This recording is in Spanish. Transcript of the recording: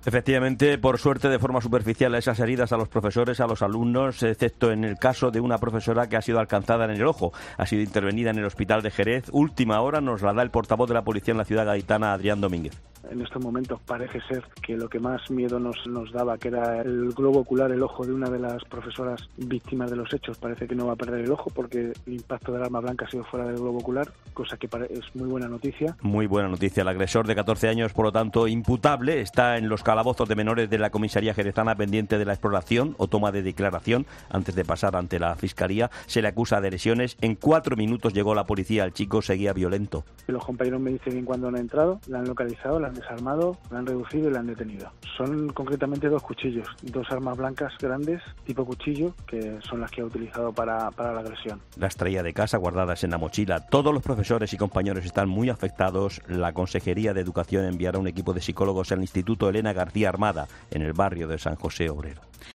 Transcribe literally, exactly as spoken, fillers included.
Efectivamente, por suerte, de forma superficial, esas heridas a los profesores, a los alumnos, excepto en el caso de una profesora que ha sido alcanzada en el ojo. Ha sido intervenida en el hospital de Jerez. Última hora nos la da el portavoz de la policía en la ciudad gaditana, Adrián Domínguez. En estos momentos parece ser que lo que más miedo nos, nos daba, que era el globo ocular, el ojo de una de las profesoras víctimas de los hechos, parece que no va a perder el ojo porque el impacto del arma blanca ha sido fuera del globo ocular, cosa que es muy buena noticia. Muy buena noticia. El agresor de catorce años, por lo tanto, imputable, está en los calabozos de menores de la comisaría jerezana pendiente de la exploración o toma de declaración antes de pasar ante la fiscalía. Se le acusa de lesiones. En cuatro minutos llegó la policía. El chico seguía violento. Los compañeros me dicen que cuando han entrado, la han localizado, la han desarmado, la han reducido y la han detenido. Son concretamente dos cuchillos, dos armas blancas grandes, tipo cuchillo, que son las que ha utilizado para, para la agresión. Las traía de casa guardadas en la mochila. Todos los profesores y compañeros están muy afectados. La Consejería de Educación enviará un equipo de psicólogos al Instituto Elena García Armada, en el barrio de San José Obrero.